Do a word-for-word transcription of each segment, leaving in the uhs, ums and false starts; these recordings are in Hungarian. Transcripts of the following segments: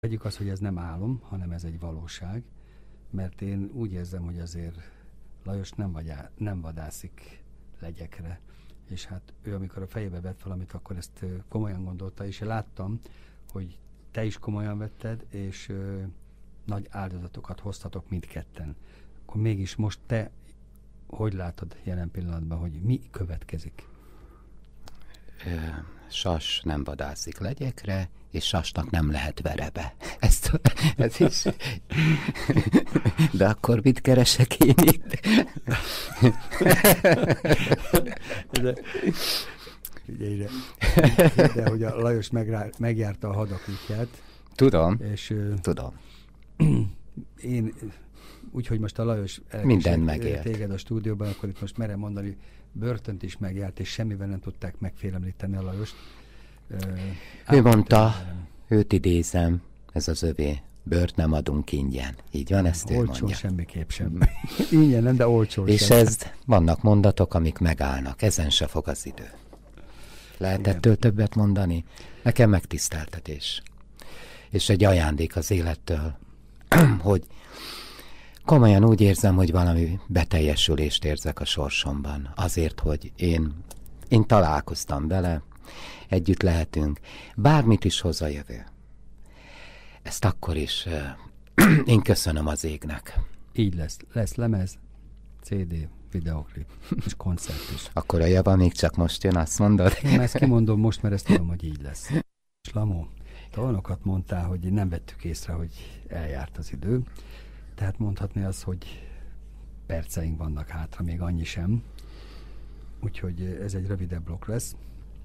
Vegyük azt, hogy ez nem álom, hanem ez egy valóság, mert én úgy érzem, hogy azért Lajos nem, vagyá, nem vadászik legyekre, és hát ő, amikor a fejébe vett valamit, akkor ezt komolyan gondolta, és én láttam, hogy te is komolyan vetted, és ö, nagy áldozatokat hoztatok mindketten. Akkor mégis most te hogy látod jelen pillanatban, hogy mi következik? Sas nem vadászik legyekre, és sasnak nem lehet verebe. Ezt, ez is. De akkor mit keresek én itt? De, ugye, de hogy a Lajos megrá, megjárta a hadak útját. Tudom, és, tudom. Én, úgyhogy most a Lajos mindent megélt téged a stúdióban, akkor itt most merem mondani, börtönt is megjárt, és semmivel nem tudták megfélemlíteni a Lajost. Ő Át mondta, őt idézem, ez az övé, bört nem adunk ingyen. Így van, ezt ő olcsó mondja. Semmiképp sem. Ingyen nem, de olcsó És sem. ez, vannak mondatok, amik megállnak. Ezen se fog az idő. Lehet ettől többet mondani? Nekem megtiszteltetés. És egy ajándék az élettől, hogy komolyan úgy érzem, hogy valami beteljesülést érzek a sorsomban. Azért, hogy én, én találkoztam vele, együtt lehetünk, bármit is hoz a jövő. Ezt akkor is uh, én köszönöm az égnek. Így lesz. Lesz lemez, cé dé, videoklip és koncert is. Akkor a java még csak most jön, azt mondod? Én ezt kimondom most, mert ezt tudom, hogy így lesz. Slamó, te olyanokat mondtál, hogy nem vettük észre, hogy eljárt az idő. Tehát mondhatni az, hogy perceink vannak hátra, még annyi sem. Úgyhogy ez egy rövidebb blokk lesz.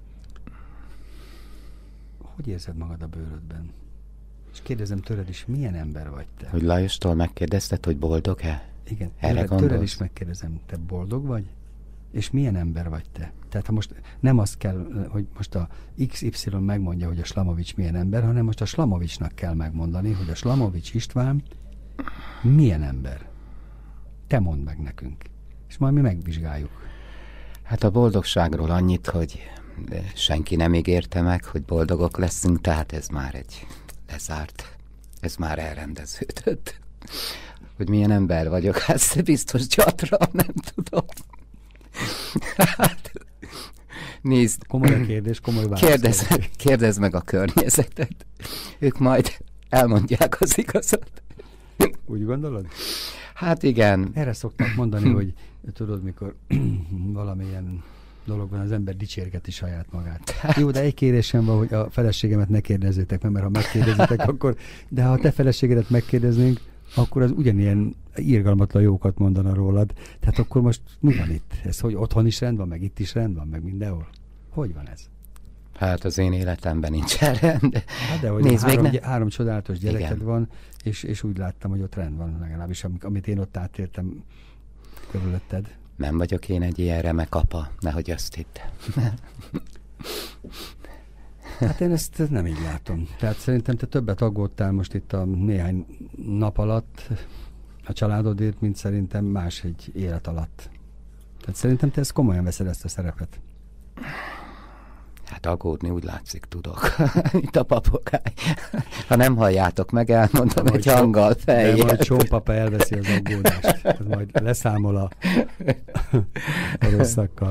Hogy érzed magad a bőrödben? És kérdezem tőled is, milyen ember vagy te? Hogy Lajostól megkérdezted, hogy boldog-e? Igen, erre tőled, tőled is megkérdezem, te boldog vagy? És milyen ember vagy te? Tehát ha most nem az kell, hogy most a iksz ipszilon megmondja, hogy a Slamovics milyen ember, hanem most a Slamovicsnak kell megmondani, hogy a Slamovics István milyen ember? Te mondd meg nekünk. És majd mi megvizsgáljuk. Hát a boldogságról annyit, hogy senki nem ígérte meg, hogy boldogok leszünk, tehát ez már egy lezárt, ez már elrendeződött. Hogy milyen ember vagyok, hát biztos gyatra, nem tudom. Hát, nézd. Komoly a kérdés, komoly válasz. Kérdezz, kérdezz meg a környezetet. Ők majd elmondják az igazat. Úgy gondolod? Hát igen. Erre szokták mondani, hogy tudod, mikor valamilyen dologban az ember dicsérgeti saját magát. Jó, de egy kérésem van, hogy a feleségemet ne kérdezzétek meg, mert ha megkérdezitek, akkor... De ha a te feleségedet megkérdeznénk, akkor az ugyanilyen irgalmatlan jókat mondana rólad. Tehát akkor most mi van itt? Ez, hogy otthon is rend van, meg itt is rend van, meg mindenhol? Hogy van ez? Hát az én életemben nincs rend. Hát de, hogy Nézd, három, még ne... három csodálatos gyereked Igen. van, és, és úgy láttam, hogy ott rend van legalábbis, amit én ott átéltem körülötted. Nem vagyok én egy ilyen remek apa, nehogy azt hidd. Hát én ezt nem így látom. Tehát szerintem te többet aggódtál most itt a néhány nap alatt a családodért, mint szerintem más egy élet alatt. Tehát szerintem te ezt komolyan veszed, ezt a szerepet. Hát aggódni úgy látszik tudok, mint a papagáj. Ha nem halljátok meg, elmondom egy hanggal fejjel. De majd Csómpapa elveszi az aggódást. Ez majd leszámol a, a rosszakkal.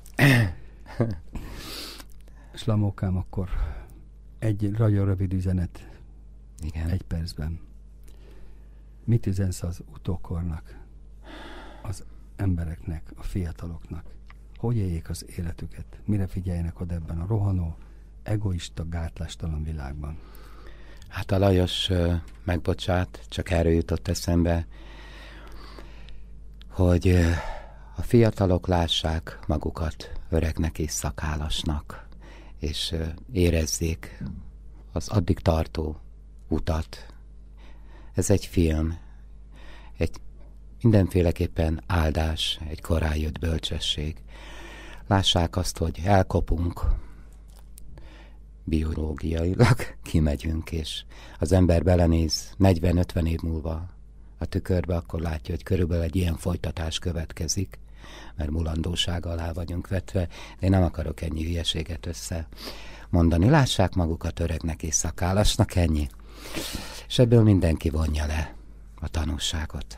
Slamókám, akkor egy nagyon rövid üzenet. Igen. Egy percben. Mit üzensz az utókornak, az embereknek, a fiataloknak? Hogy éljék az életüket? Mire figyeljenek oda ebben a rohanó, egoista, gátlástalan világban? Hát a Lajos uh, megbocsát, csak erről jutott eszembe, hogy uh, a fiatalok lássák magukat öregnek és szakálasnak, és uh, érezzék az addig tartó utat. Ez egy film, egy mindenféleképpen áldás, egy korán jött bölcsesség. Lássák azt, hogy elkopunk, biológiailag kimegyünk, és az ember belenéz negyven-ötven év múlva a tükörbe, akkor látja, hogy körülbelül egy ilyen folytatás következik, mert mulandóság alá vagyunk vetve, de én nem akarok ennyi hülyeséget összemondani. Lássák magukat öregnek és szakálasnak, ennyi. És ebből mindenki vonja le a tanulságot.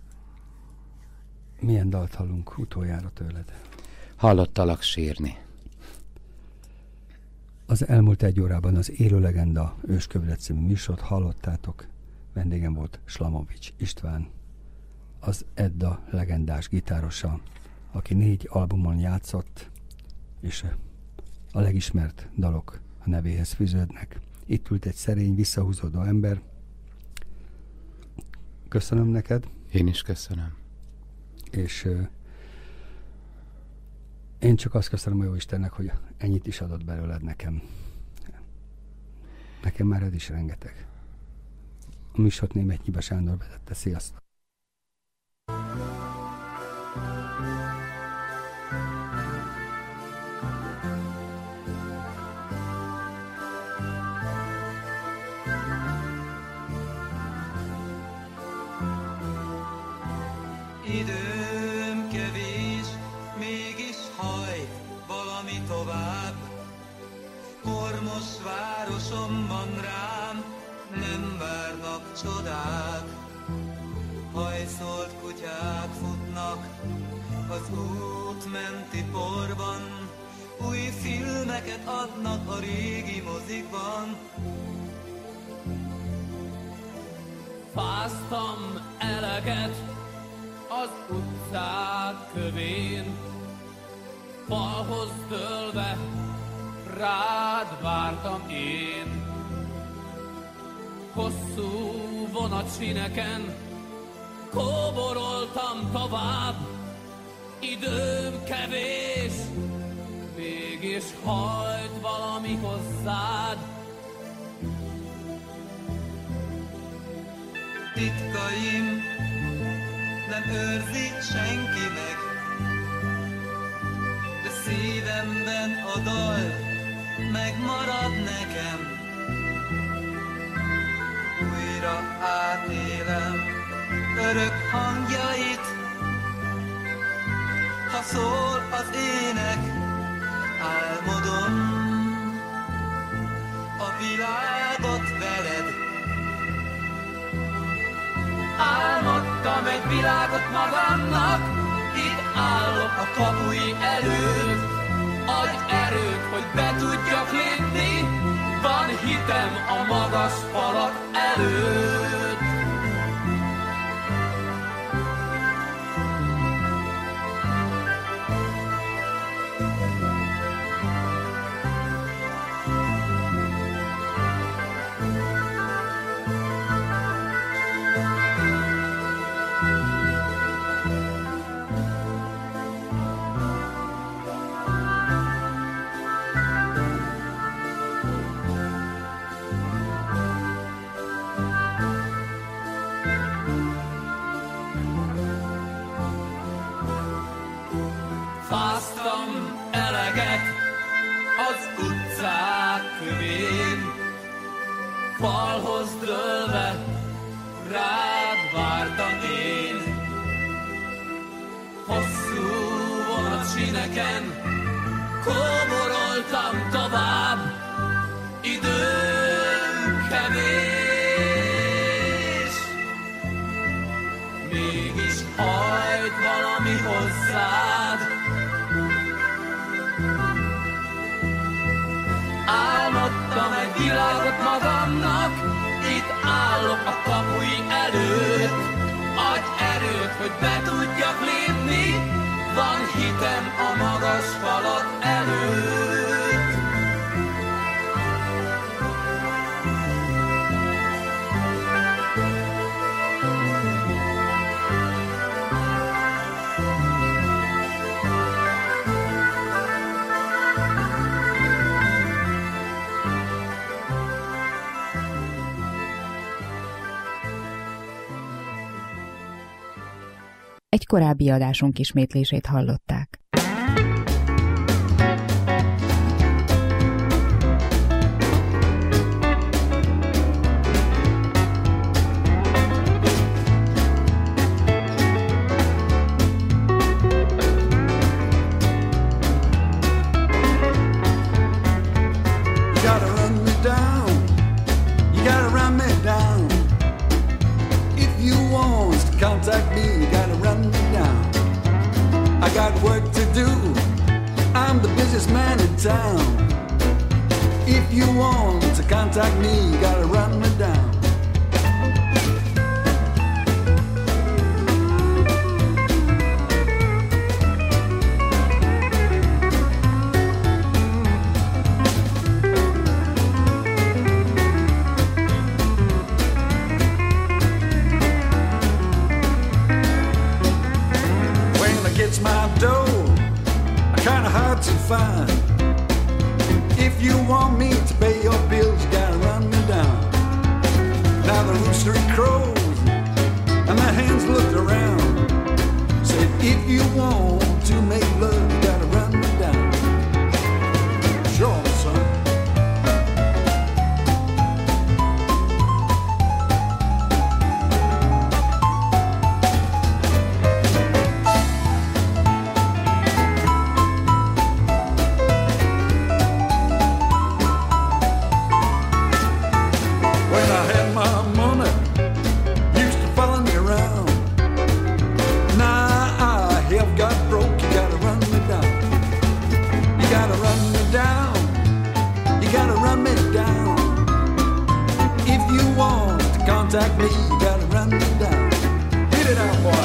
Milyen dalt hallunk utoljára tőled? Hallottalak sírni. Az elmúlt egy órában az Élő Legenda Őskövület című műsort hallottátok. Vendégem volt Slamovics István, az Edda legendás gitárosa, aki négy albumon játszott, és a legismert dalok a nevéhez fűződnek. Itt ült egy szerény, visszahúzódó ember. Köszönöm neked. Én is köszönöm. És uh, én csak azt köszönöm a Jóistennek, hogy ennyit is adott belőled nekem. Nekem már ez is rengeteg. A műsort Németh Nyiba Sándor vezette. Sziasztok! Időm kevés, mégis hajt valami tovább. Kormos városomban rám nem várnak csodák. Hajszolt kutyák futnak az út menti porban. Új filmeket adnak a régi mozikban. Fáztam eleget az utcák kövén, falhoz dőlve rád vártam én. Hosszú vonatsineken kóboroltam tovább, időm kevés, mégis hajt valami hozzád. Titkaim nem őrzi senki meg, de szívemben a dal megmarad nekem. Újra átélem örök hangjait, ha szól az ének, álmodom a világot veled. Álmodtam egy világot magamnak, itt állok a kapui előtt. Adj erőt, hogy be tudjak lépni, van hitem a magas falak előtt. Fáztam eleget az utcák kövén, falhoz dőlve rád vártam én. Hosszú vonatsineken kóboroltam tovább, időm kevés, mégis hajt valami hozzád. Álmodtam egy világot magamnak, itt állok a kapui előtt. Adj erőt, hogy be tudjak lépni, van hitem a magas falak előtt. Egy korábbi adásunk ismétlését hallották. You gotta run me down, you gotta run me you want to contact me, you gotta run me down. My dough, kinda hard to find. If you want me to pay your bills, you gotta run me down. Now the rooster crows and the hens looked around, said if you want to make love, you gotta run me down. Sure, son. Contact me, you gotta run me down. Hit it out, boy.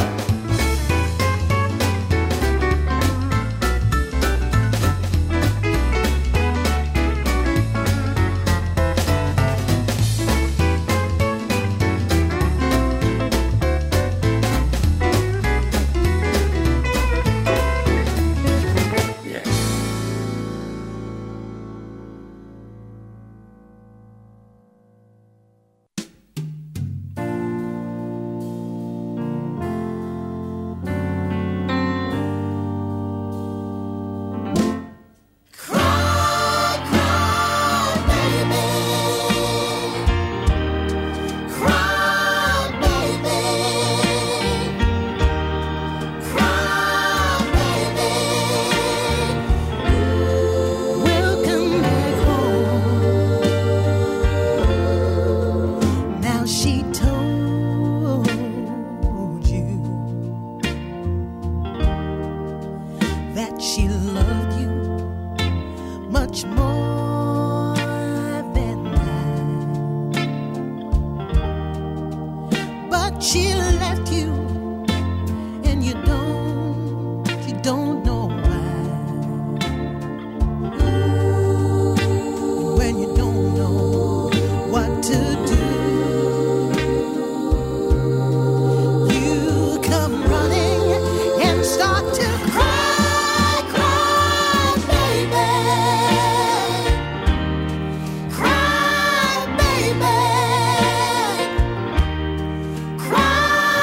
Cry,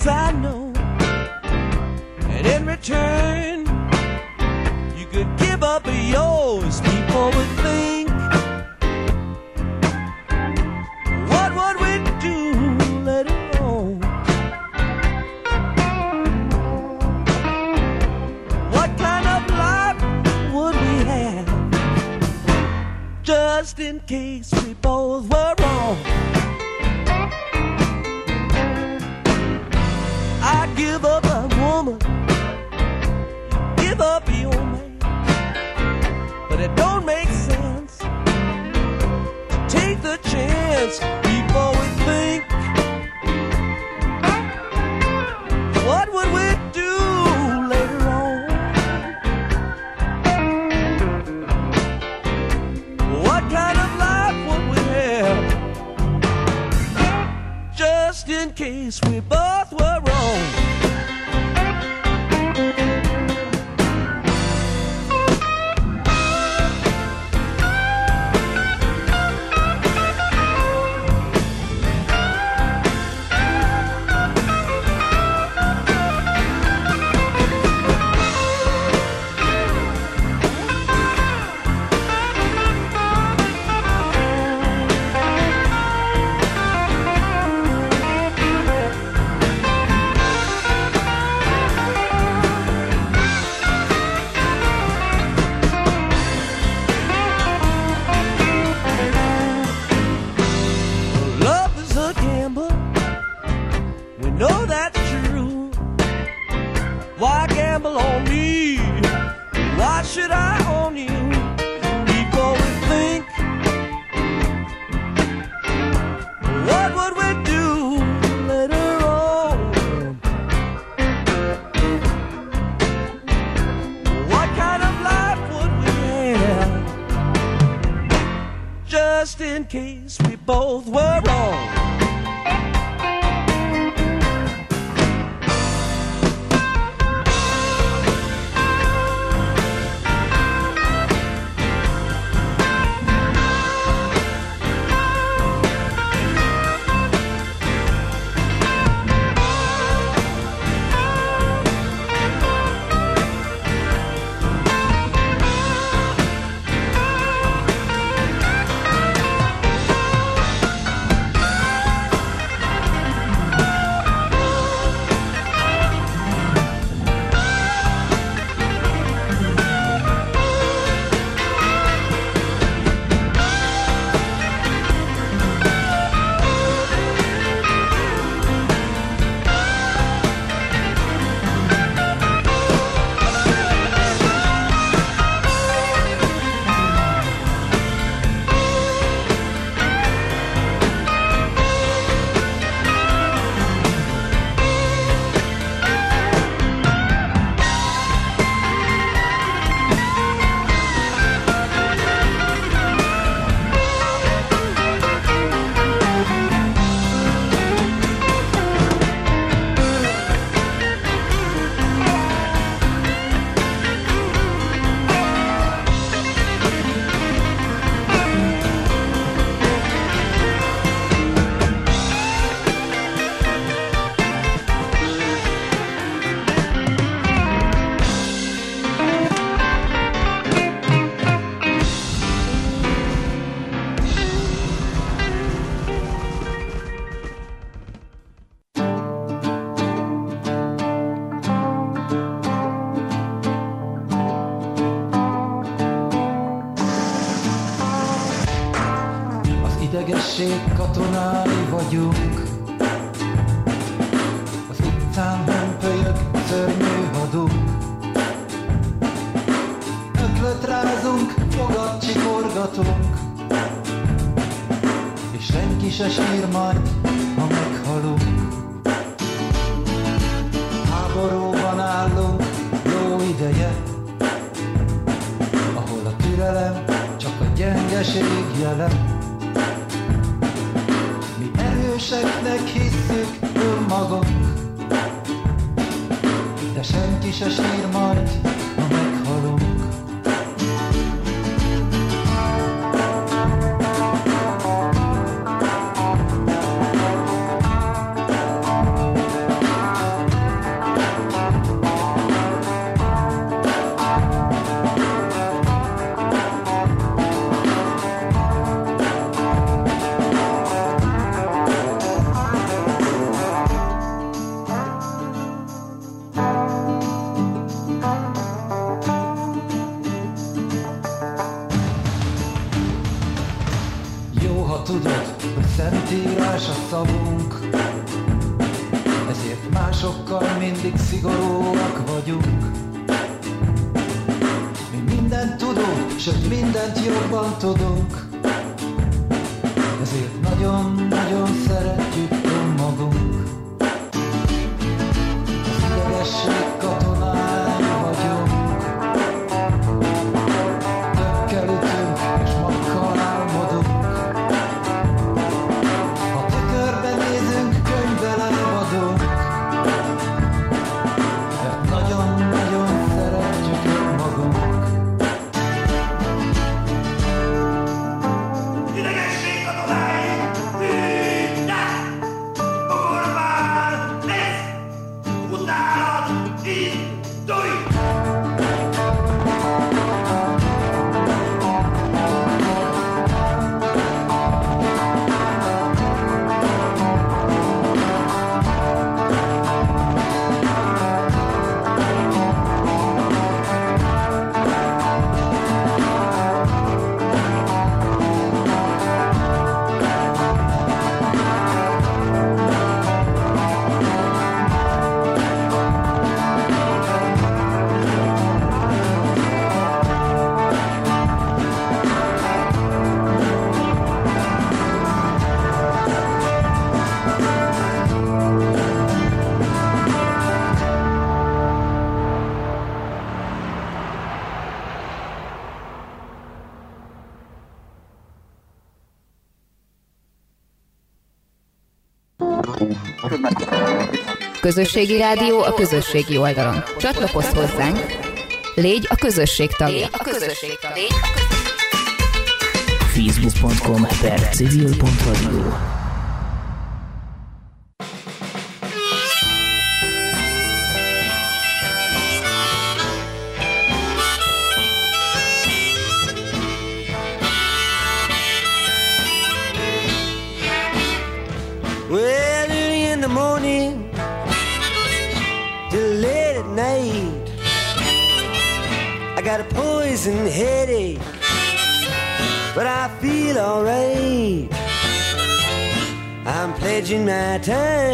things I know, and in return you could give up yours. People would think, what would we do later on? What kind of life would we have, just in case we both were wrong? I give up a woman, you give up your man, but it don't make sense to take the chance before we think, what would we do later on? What kind of life would we have, just in case we both were wrong? Know that's true. Why gamble on me? Why should I own you? People would think, what would we do later on? What kind of life would we have, just in case we both were wrong? Idegesség katonái vagyunk, az utcán hömpölyög szörnyű hadunk. Öklötrázunk, fogat csikorgatunk, és senki se sír majd, ha meghalunk. Háborúban állunk jó ideje, ahol a türelem csak a gyengeség jele. Erőseknek hisszük önmagunk, de senki se sír majd, ha meghalunk. másokkal mindig szigorúak vagyunk. Mi mindent tudunk, sőt mindent jobban tudunk. Ezért nagyon-nagyon szeretjük önmagunk. Az idegesség katonái vagyunk. Tökkel ütünk és makkal álmodunk. Ha tükörbe nézünk, könyvben elvadunk. Mert nagyon-nagyon szeretjük önmagunk. Közösségi rádió a közösségi oldalon. Csatlakozz hozzánk, légy a közösség tagja. Légy a közösség tagja. facebook pont com per civil pont radio. Well, early in the morning till late at night, I got a poison headache, but I feel alright. I'm pledging my time